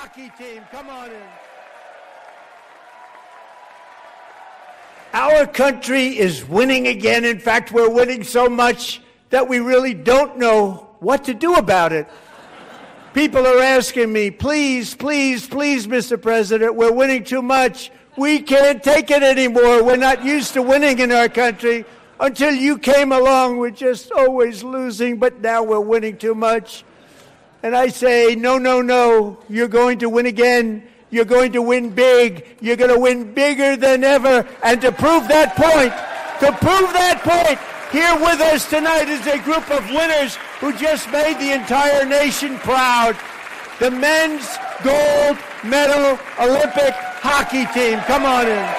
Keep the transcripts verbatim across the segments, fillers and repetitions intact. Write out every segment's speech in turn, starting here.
hockey team. Come on in. Our country is winning again. In fact, we're winning so much that we really don't know what to do about it. People are asking me, please, please, please, Mister President, we're winning too much. We can't take it anymore. We're not used to winning in our country. Until you came along, we're just always losing, but now we're winning too much. And I say, no, no, no, you're going to win again. You're going to win big. You're going to win bigger than ever. And to prove that point, to prove that point, here with us tonight is a group of winners who just made the entire nation proud. The men's gold medal Olympic hockey team. Come on in.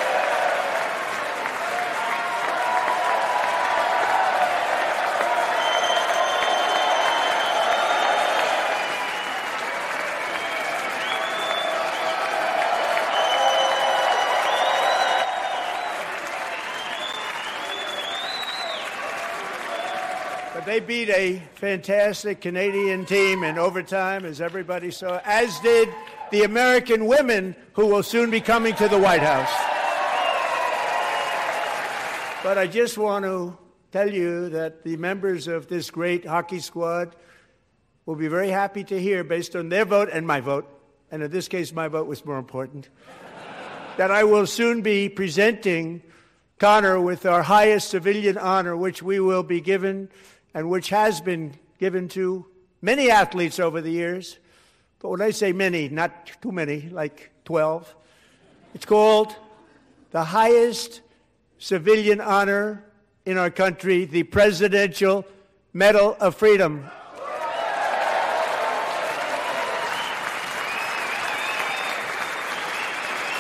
They beat a fantastic Canadian team in overtime, as everybody saw, as did the American women who will soon be coming to the White House. But I just want to tell you that the members of this great hockey squad will be very happy to hear, based on their vote and my vote, and in this case my vote was more important, that I will soon be presenting Connor with our highest civilian honor, which we will be given and which has been given to many athletes over the years. But when I say many, not too many, like twelve, it's called the highest civilian honor in our country, the Presidential Medal of Freedom.